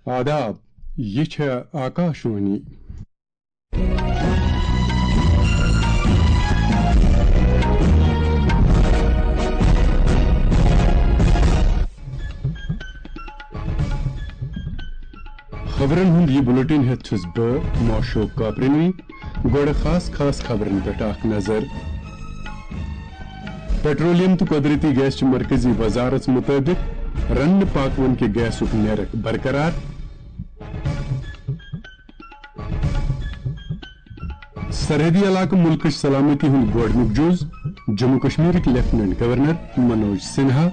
آداب، یہ چھے آکاشوانی خبرن ہند یہ بلٹن ہیت چھس بہ موشوق کاپرنوی گوڑ خاص خبرن پہ اخ نظر۔ پیٹرولیم تو قدرتی گیس چہ مرکزی وزارت مطابق رن پاکون کے گیسک نرخ برقرار۔ سرحدی علاقہ ملکش سلامتی ہند گوڑنک جز جموں کشمیرک لیفٹیننٹ گورنر منوج سنہا۔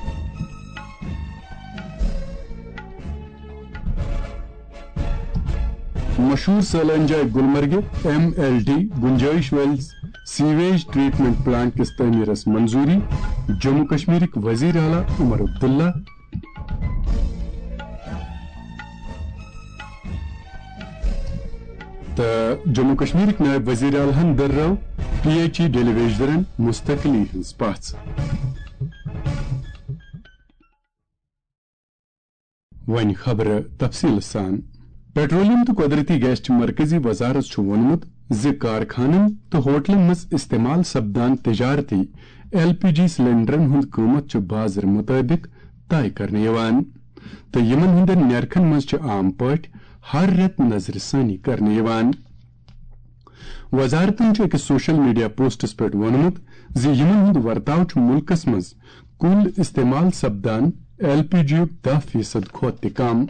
مشہور سیلان جائے گلمرگ MLD گنجائش ویلز سیویج ٹریٹمنٹ پلانٹ کس تعمیرس منظوری، جموں کشمیرک وزیر اعلیٰ عمر عبداللہ۔ جموں کشمیرک نائب وزیر اعلیٰ درراو PHE ڈیلی ویجدرن مستقلی ہنز پاس۔ ون خبر تفصیل سان۔ پیٹرولیم تو قدرتی گیس چہ مرکزی وزارت چھ وونمت زِ کارخانن تو ہوٹلن مز استعمال سپدان تجارتی LPG سلنڈرن ہند قیمت چھ بازر مطابق طے کرنے یوان تو یمن ہندن نرخن مز چھ عام پٲٹھۍ ہر رٮ۪تہٕ نظر ثانی کرنے یوان۔ وزارتن چھ أکس سوشل میڈیا پوسٹس پٮ۪ٹھ وونمت زِ یمن ہند ورتاو چھ ملکس مز کل استعمال سپدان LPG یُک 10% کھۄتہٕ تہِ کم۔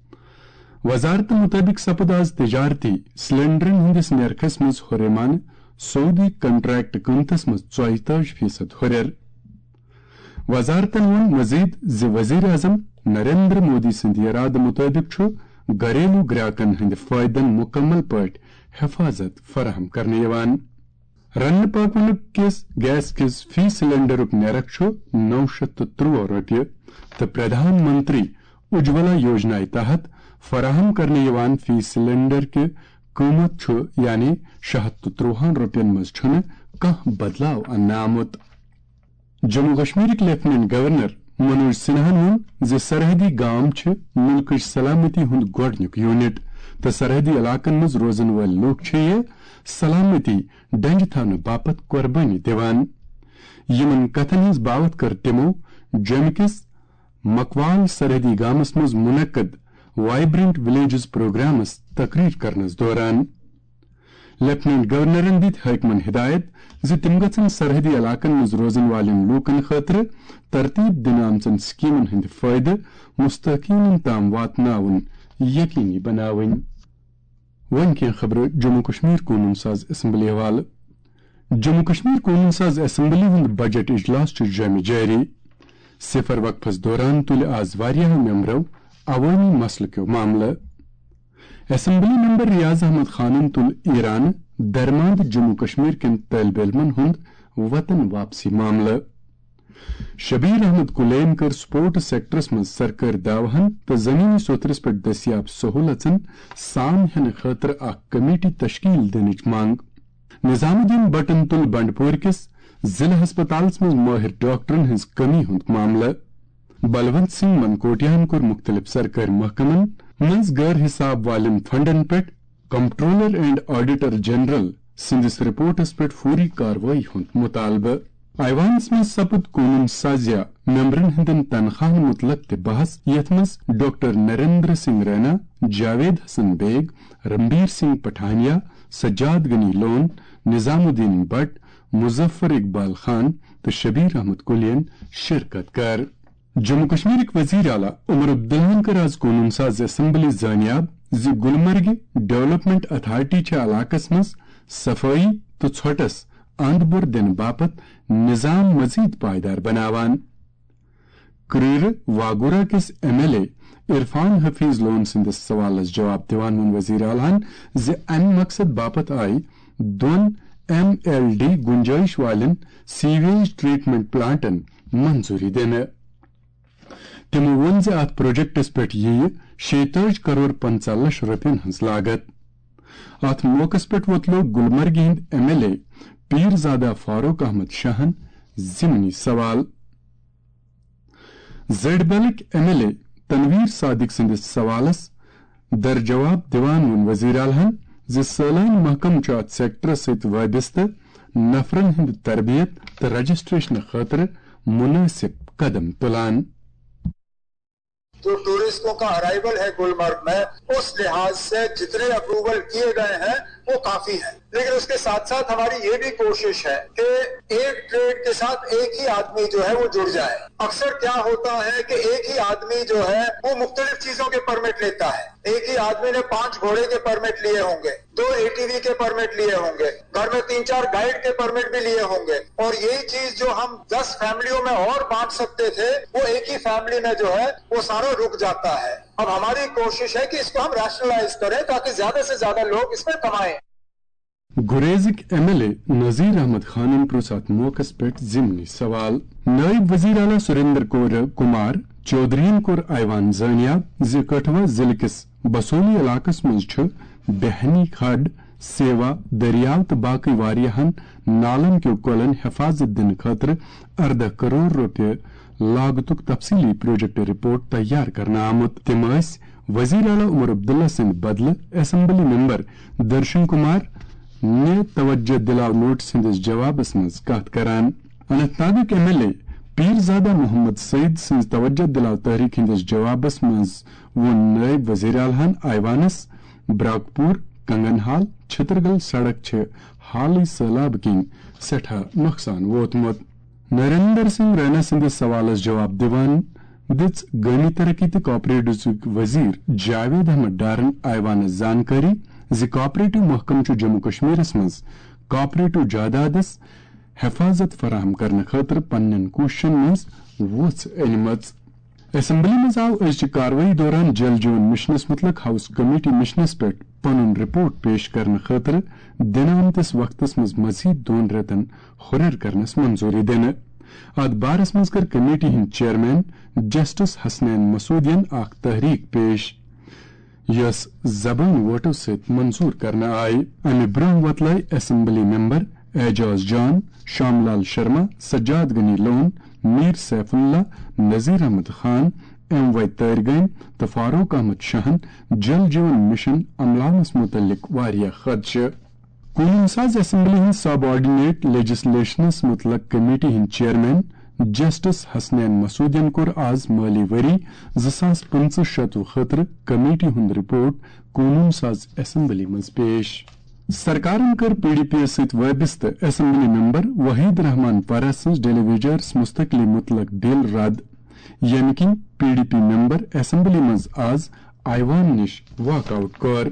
وزارت مطابق سپد آز تجارتی سلنڈرن ہندس نرخس مز ہُریمانہ سعودی کنٹریکٹ قیمتس مز 44% ہُریر۔ وزارتن وون مزید زِ وزیر اعظم نریندر مودی سند ارادہ مطابق چھ گھریلو گراکن ہند فائدن مکمل پٲٹھۍ حفاظت فراہم کرنے یوان۔ رنہ پاکنک کس گیس کس فی سلنڈرک نرخ چھ 913 رۄپیہِ تو پردھان منتری اجولا یوجنا تحت فراہم کرنے یوان فی سلنڈر کے قیمت چھ یعنی 613 رۄپین مز چھنہ کانٛہہ بدلاو اننہٕ آمت۔ جموں کشمیرک لیفٹیننٹ گورنر منوج سنہاہن وون زِ سرحدی گام چھ ملکچ سلامتی ہند گۄڈنیُک یونٹ تو سرحدی علاقن مز روزن وٲلۍ لوٗکھ چھ یہ سلامتی ڈنٛجہِ تھاونہٕ باپت قربٲنی دِوان۔ یمن کتھن ہنٛز باوت کٔر تِمو جوٚمہِ کِس مکوال سرحدی گامس مز منعقد وائبرنٹ ولیجز پروگرامس تقریر کرنس دوران۔ لیفٹیننٹ گورنرن دِتۍ حٲکمن ہدایت زِ تِم گژھن سرحدی علاقن مز روزن والٮ۪ن لوٗکن خٲطرٕ ترتیٖب دِنہٕ آمژن سکیمن ہٕنٛدۍ فٲیدٕ مستحقیٖنن تام واتناوُن یقینی بناوٕنۍ۔ وۄنۍ کینٛہہ خبرٕ جموں کشمیر قونوٗن ساز اسمبلی حوالہٕ۔ جموں کشمیر قونوٗن ساز اسمبلی ہُنٛد بجٹ اجلاس چھُ جٲمی جٲری۔ صفر وقفس دوران تُلہِ آز واریاہو ممبرو عوٲمی مسلہٕ کیو معاملہٕ۔ اسمبلی ممبر ریاض احمد خانن تُل ایران درماند جموں کشمیر کٮ۪ن طٲلبہِ علمن ہُنٛد وطن واپسی معاملہٕ۔ شبیر احمد کُلین کٔر سپورٹس سیکٹرس منٛز سرکٲرۍ دعوہن تہٕ زمینی صوترس پٮ۪ٹھ دٔستیاب سہوٗلژن سام ہٮ۪نہٕ خٲطرٕ اکھ کمیٹی تشکیل دِنٕچ منٛگ۔ نظام الدین بٹن تُل بنڈپور کِس ضلع ہسپتالس منٛز مٲہر ڈاکٹرن ہٕنٛز کمی ہُنٛد معاملہٕ۔ بلونت سنگھ منکوٹیاہن کوٚر مختلف سرکٲرۍ محکمن منٛز غٲر حساب والٮ۪ن فنڈن پٮ۪ٹھ کمپٹرولر اینڈ آڈیٹر جنرل سٕنٛدِس رپورٹس پٮ۪ٹھ فوری کاروٲیی ہُنٛد مطالبہٕ۔ ایوانس منٛز سپُد قونوٗن سازیا ممبرن ہٕنٛدٮ۪ن تنخواہن متعلق تہِ بحث یتھ منٛز ڈاکٹر نریندر سنگھ رینا، جاوید حسن بیگ، رنبیر سنگھ پٹھانیا، سجاد غنی لون، نظام الدین بٹ، مظفر اقبال خان تہٕ شبیر احمد کُلین شرکت کر۔ جموں کشمیرک وزیر اعلیٰ عمر عبداللہن کٔر آز قونوٗن ساز اسمبلی زٲنیاب زِ گلمرگہِ ڈیولپمنٹ اتھارٹی چھےٚ علاقس منٛز صفٲیی تہٕ ژھۄٹس اند بور دِنہٕ باپت نظام مزید پائیدار بناوان۔ کرٛیٖرٕ واگورہ کِس MLA عرفان حفیظ لون سٕنٛدِس سوالس جواب دِوان ووٚن وزیر اعلیٰ زِ امہِ مقصد باپت آیہِ 2 MLD گنجائش والٮ۪ن سیویج ٹریٹمنٹ پلانٹن منظوری دِنہٕ۔ تِمو ووٚن زِ اتھ پروجیکٹس پٮ۪ٹھ یِیہِ 46 کروڑ 50 لچھ رۄپین ہٕنٛز لاگت۔ اتھ موقعس پٮ۪ٹھ وۄتلوو گلمرگہِ ہٕنٛدۍ MLA پیرزادہ فاروق احمد شاہن ضمنی سوال۔ زڈ بلٕکۍ MLA تنویر صادق سٕنٛدِس سوالس در جواب دیوان ون وزیر اعلیٰ سٲلٲنی محکم چھُ اتھ سیکٹرس سۭتۍ وابستہٕ نفرن ہند تربیت تہٕ رجسٹریشن خٲطرٕ مناسب قدم تلان. جو ٹورسٹوں کا ارائیول ہے گلمرگ میں اس لحاظ سے جتنے اپروول کیے گئے ہیں وہ کافی ہیں، لیکن اس کے ساتھ ساتھ ہماری یہ بھی کوشش ہے کہ ایک ٹریڈ کے ساتھ ایک ہی آدمی جو ہے وہ جڑ جائے. اکثر کیا ہوتا ہے کہ ایک ہی آدمی جو ہے وہ مختلف چیزوں کے پرمٹ لیتا ہے. ایک ہی آدمی نے 5 گھوڑے کے پرمٹ لیے ہوں گے، 2 ATV کے پرمٹ لیے ہوں گے، گھر میں 3-4 گائیڈ کے پرمٹ بھی لیے ہوں گے، اور یہی چیز جو ہم 10 فیملیوں میں اور بانٹ سکتے تھے وہ ایک ہی فیملی میں جو ہے وہ سارا رک جاتا ہے. اب ہماری کوشش ہے کہ اس کو ہم ریشنلائز کریں تاکہ زیادہ سے زیادہ لوگ اس میں کمائیں. گریزک MLA نذیر احمد خانن پرٛژھ اتھ موقعس پٮ۪ٹھ ضمنی سوال. نائب وزیر اعلیٰ سریندر کمار چودھرین کوٚر ایوان زٲنیاب زِ کٹھوا ضلعہٕ کِس بسولی علاقس منٛز چھُ بہنی کھڈ، سیوا دٔریاو تہٕ باقٕے واریاہن نالن کیو کۄلن حفاظت دِنہٕ خٲطرٕ 18 کرور رۄپیہِ لاگتُک تفصیلی پروجیکٹ رپورٹ تیار کرنہٕ آمُت. تِم ٲسۍ وزیر اعلیٰ عمر عبداللہ سٕنٛدِ بدلہٕ اسمبلی ممبر درشن کمار نے توجہ دلاو نوٹس ہندس جوابس منٛز کتھ کران. اننت ناگٕکۍ MLA پیرزادہ محمد سعید سٕنٛز توجہ دلاو تحریک ہندس جوابس منٛز ووٚن نائب وزیر اعلیٰ ایوانس براکپور کنگن ہال چھترگل سڑک چھِ حالٕے سٔہلاب کِنۍ سٮ۪ٹھاہ نۄقصان ووتمُت. نریندر سنگھ رینا سٕنٛدِس سوالس جواب دِوان دِژ گٲمی ترقی تہٕ کوآپریٹوزُک وزیر جاوید احمد ڈارن ایوانس زانکٲری زِ کوآپریٹو محکم چھُ جموں کشمیرس منٛز کوآپریٹو جادادس حفاظت فراہم کرنہٕ خٲطرٕ پننٮ۪ن کوٗششن منٛز وۄژھ أنمٕژ. اسمبلی منٛز آو أزچہِ کاروٲیی دوران جل جیون مشنس متعلق ہاؤس کمیٹی مشنس پٮ۪ٹھ پنُن رپورٹ پیش کرنہٕ خٲطرٕ دِنہٕ آمتِس وقتس منٛز مزید 2 رٮ۪تن ہُرٮ۪ر کرنس منظوٗری دِنہٕ. اتھ بارس منٛز کٔر کمیٹی ہٕنٛدۍ چیئرمین جسٹس حسنین مسعودین اکھ تحریک پیش یۄس زبٲنۍ ووٹو سۭتۍ منظوٗر کرنہٕ آیہِ. امہِ برٛونٛہہ وۄتلٲے assembly member Ejaz Jan, Sham Lal Sharma, Sajjad Ghani Lone, Mir Saif Ullah, Nazir Ahmad Khan, MY Tarigami تہٕ فاروق احمد شاہن جل جیون مشن عملاونس متعلق واریاہ خدشہٕ. قونوٗن ساز اسمبلی ہٕنٛز سب آرڈینیٹ لیجسلیشنس متعلق کمیٹی ہٕنٛدۍ چیئرمین جسٹس حسنین مسعودین کوٚر آز مٲلی ؤری 2025-26 خٲطرٕ کمیٹی ہُنٛد رپورٹ قونوٗن ساز اسمبلی منٛز پیش. سرکارن کٔر PDP یس سۭتۍ وابستہٕ اسمبلی ممبر وحید رحمان پارہ سٕنٛز ڈیلی ویجرس مستقلی متعلق بل رد، ییٚمہِ کِنۍ PDP ممبر اسمبلی منٛز آز ایوان نِش واک آوٹ کوٚر.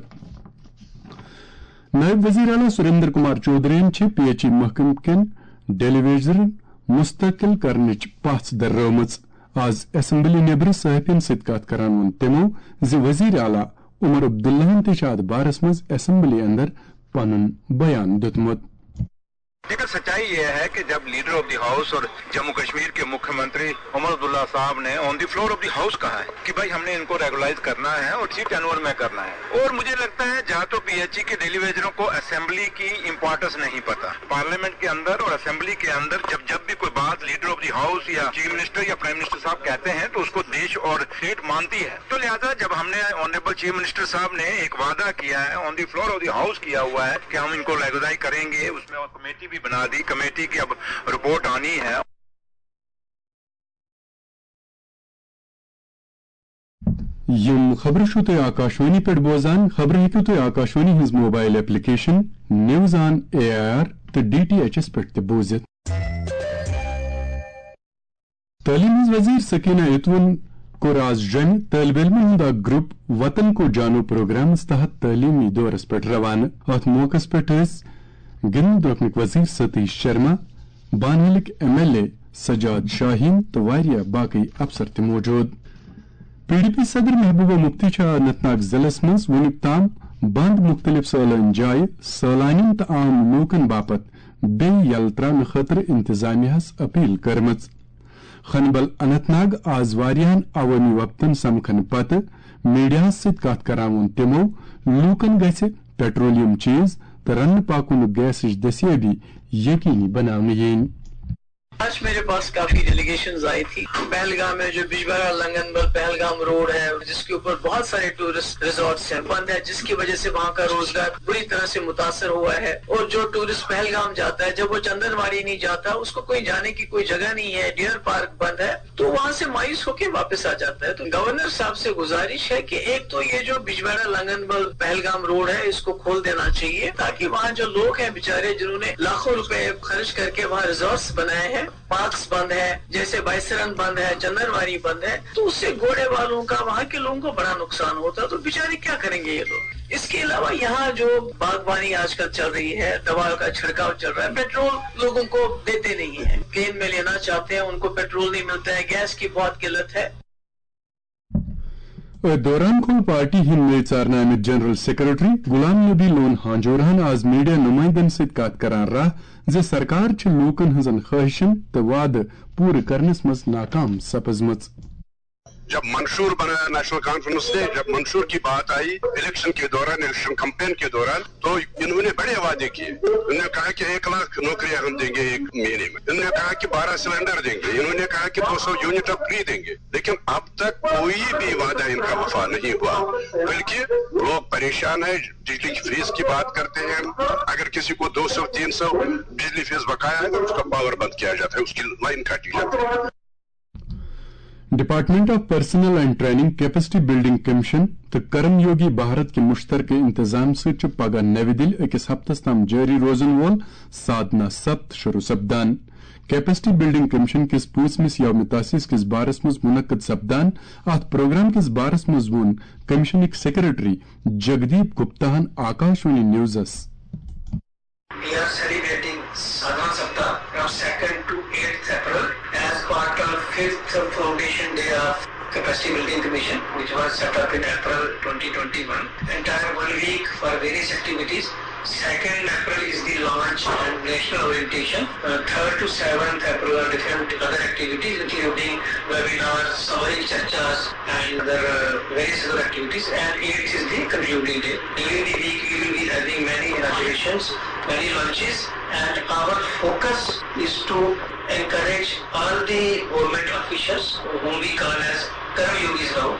نائب وزیر اعلیٰ سریندر کمار چودھرین چھِ PHE محکمہٕ کٮ۪ن ڈیلی ویجرن مستقل کرنٕچ پژھ دررٲومٕژ. آز اسمبلی نیبرٕ صحافین سۭتۍ کتھ کران ووٚن تِمو زِ وزیر اعلیٰ عمر عبداللہن تہِ چھِ اتھ بارس منٛز اسمبلی اندر پنُن بیان دیُتمُت. لیکن سچائی یہ ہے کہ جب لیڈر آف دی ہاؤس اور جموں کشمیر کے مکھیہ منتری عمر عبداللہ صاحب نے on the floor of the house کہا ہے کہ بھائی ہم نے ان کو ریگولائز کرنا ہے اور 3 جنور میں کرنا ہے، اور مجھے لگتا ہے جہاں تو PHE کے ڈیلی ویجروں کو اسمبلی کی امپورٹنس نہیں پتا. پارلیمنٹ کے اندر اور اسمبلی کے اندر جب بھی کوئی بات لیڈر آف دی ہاؤس یا چیف منسٹر یا پرائم منسٹر صاحب کہتے ہیں تو اس کو دیش اور اسٹیٹ مانتی ہے. تو لہٰذا جب ہم نے آنریبل چیف منسٹر صاحب نے ایک وعدہ کیا ہے on the floor of the house کیا ہوا ہے کہ ہم ان کو ریگولائز کریں گے، اس میں کمیٹی بھی بنا دی، کمیٹی کی اب رپورٹ آنی ہے. یم خبر چھو تُہۍ آکاشوانی پٮ۪ٹھ بوزان. خبر ہیٚکِو تُہۍ آکاشوانی ہٕنٛز mobile application news on AIR تہٕ DTH پٮ۪ٹھ تہِ بوٗزِتھ. تعلیٖم ہٕنٛز وزیر سکینہ اتون کوٚر آز جوٚمہِ طٲلبہِ علمن ہُنٛد اکھ گروپ وطن کو جانو پروگرامس تحت تعلیمی دورس پٮ۪ٹھ روانہٕ. اتھ موقعس پٮ۪ٹھ ٲسۍ گِنٛدنہٕ درٛوٚکنٕکۍ وزیر ستیش شرما، بانہلٕکۍ MLA سجاد شاہین تہٕ واریاہ باقٕے افسر تہِ موجوٗد. PDP صدر محبوبہ مفتی چھِ اننت ناگ ضلعس منٛز وُنیُک تام بند مختلف سٲلٲنۍ جایہِ سٲلانین تہٕ عام لوٗکن باپتھ بیٚیہِ یلہٕ تراونہٕ خٲطرٕ انتظامیہس اپیل کٔرمٕژ. خنبل اننت ناگ آز واریاہن عوٲمی وقتن سمکھنہٕ پتہٕ میڈیاہس سۭتۍ کتھ کران ووٚن تِمو لوٗکن گژھِ پیٹرولیم چیٖز تہٕ رننہٕ پاکونُک گیسٕچ دٔستیٲبی یقینی بناونہٕ یِنۍ. آج میرے پاس کافی ڈیلیگیشنز آئی تھی. پہلگام میں جو بجبارا لنگنبل پہلگام روڈ ہے جس کے اوپر بہت سارے ٹورسٹ ریزورٹس ہیں بند ہے, جس کی وجہ سے وہاں کا روزگار بری طرح سے متاثر ہوا ہے. اور جو ٹورسٹ پہلگام جاتا ہے جب وہ چندن واڑی نہیں جاتا, اس کو کوئی جانے کی کوئی جگہ نہیں ہے, ڈیئر پارک بند ہے, تو وہاں سے مایوس ہو کے واپس آ جاتا ہے. تو گورنر صاحب سے گزارش ہے کہ ایک تو یہ جو بجبارا لنگنبل پہلگام روڈ ہے اس کو کھول دینا چاہیے تاکہ وہاں جو لوگ ہیں بیچارے جنہوں نے لاکھوں روپے خرچ کر کے وہاں ریزورٹس بنائے ہیں, پارکس بند ہے, جیسے بائسرن بند ہے, چندنواری بند ہے, تو اس سے گھوڑے والوں کا وہاں کے لوگوں کو بڑا نقصان ہوتا ہے. تو بیچارے کیا کریں گے یہ لوگ. اس کے علاوہ یہاں جو باغبانی آج کل چل رہی ہے, دوا کا چھڑکاؤ چل رہا ہے, پیٹرول لوگوں کو دیتے نہیں ہیں, کین میں لینا چاہتے ہیں ان کو پیٹرول نہیں ملتا ہے, گیس کی بہت قلت ہے. دوران کھول پارٹی ہند میں ژارنامت جنرل سیکرٹری غلام نبی لون ہانجورہن آز میڈیا نمائندن ست کت کران رہا زِ سرکار چھ لوکن ہنزن خواہشن تو وعدہ پورٕ کرنس مز ناکام سپزمژ. جب منشور بنا نیشنل کانفرنس نے, جب منشور کی بات آئی الیکشن کے دوران, الیکشن کمپین کے دوران, تو انہوں نے بڑے وعدے کیے. انہوں نے کہا کہ 1 لاکھ نوکریاں ہم دیں گے ایک مہینے میں, انہوں نے کہا کہ 12 سلنڈر دیں گے, انہوں نے کہا کہ 200 یونٹ آف فری دیں گے. لیکن اب تک کوئی بھی وعدہ ان کا وفا نہیں ہوا, بلکہ لوگ پریشان ہیں. بجلی کی فیس کی بات کرتے ہیں, اگر کسی کو 200-300 بجلی فیس بقایا ہے تو اس کا پاور بند کیا جاتا ہے, اس کی لائن کاٹی جاتی ہے. Department of personnel and training capacity building commission تو کرم یوگی بھارت کے مشترکہ انتظام ست پگہ نو دل اکس ہفتس تام جاری روزن وول سادنا سبت شروع سپدان. کیپیسٹی بلڈنگ کمیشن کس 5 یوم تاسیس کس بارس مز منعقد سپدان. ات پروگرام کس بارس مز وون کمیشنک سیکرٹری جگدیپ گپتاہن آکاشوانی نیوزس. We are celebrating Sadhana Saptah from 2nd to 8th April as part of 5th Foundation Day of Capacity Building Commission, which was set up in April 2021. Entire 1 week for various activities. 2nd April is the launch and national orientation. 3rd to 7th April are different other activities, including webinars, summary churchas, and other various other activities. And 8th is the concluding day. During the week, we will be having many inaugurations, many launches, and our focus is to encourage all the government officials, whom we call as Karam Yogis now.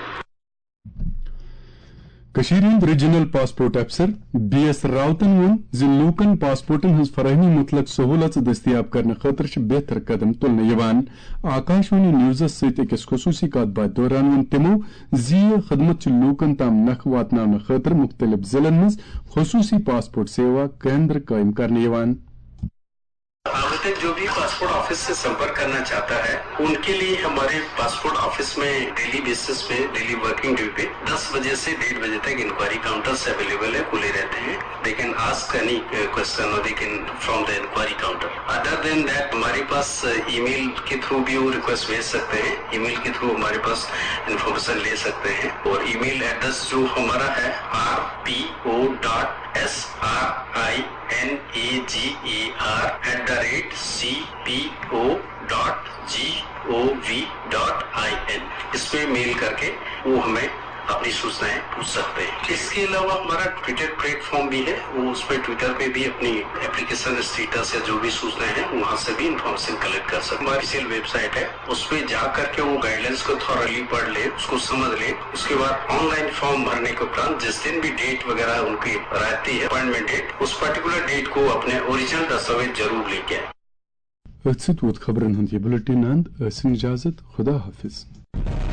کشیر ہند regional passport افسر B S راوتن ون زِ لوکن پاسپورٹن his فراہمی متعلق سہولت دستیاب کرنے خاطر بہتر قدم تلنے یوان. آکاشوانی نیوزس ست اکس خصوصی کت بات دوران ون تمو زِ یہ خدمت لوکن تام نکھ واتناؤنہ خاطر مختلف ضلعن مز خصوصی پاسپورٹ سیوا کیندر قائم کرنے یوان. تک جو بھی پاسپورٹ آفس سے سمپرک کرنا چاہتا ہے ان کے لیے ہمارے پاسپورٹ آفس میں ڈیلی بیسس پہ, ڈیلی ورکنگ ڈے پہ 10 بجے سے 1:30 بجے تک انکوائری کاؤنٹرز اویلیبل ہے, کھلے رہتے ہیں. They can ask any question or they can from the inquiry counter. Other than that ہمارے پاس ای میل کے تھرو بھی وہ ریکویسٹ بھیج سکتے ہیں, ای میل کے تھرو ہمارے پاس انفارمیشن لے سکتے ہیں. اور ای میل ایڈریس جو ہمارا ہے rpor.srinegar@cpo.gov.in, اس پہ میل کر کے وہ ہمیں اپنی سوچنائیں پوچھ سکتے ہیں. اس کے علاوہ ہمارا ٹویٹر پلیٹ فارم بھی ہے, وہ اس پہ ٹویٹر پہ بھی اپنی اپلیکیشن اسٹیٹس یا جو بھی سوچنائیں ہیں وہاں سے بھی انفارمیشن کلیکٹ کر سکتے ہیں. ہماری آفیشیل ویب سائٹ ہے, اس پہ جا کر کے وہ گائیڈ لائنس کو تھورلی پڑھ لے, اس کو سمجھ لے, اس کے بعد آن لائن فارم بھرنے کے اپرانت جس دن بھی ڈیٹ وغیرہ ان کی رہتی ہے اپوائنٹمنٹ ڈیٹ, اس پرٹیکولر ڈیٹ کو اپنے اوریجنل دستاویز ضرور لے کے آئے. خبرن ہند یہ بلٹن اند اجازت. خدا حافظ.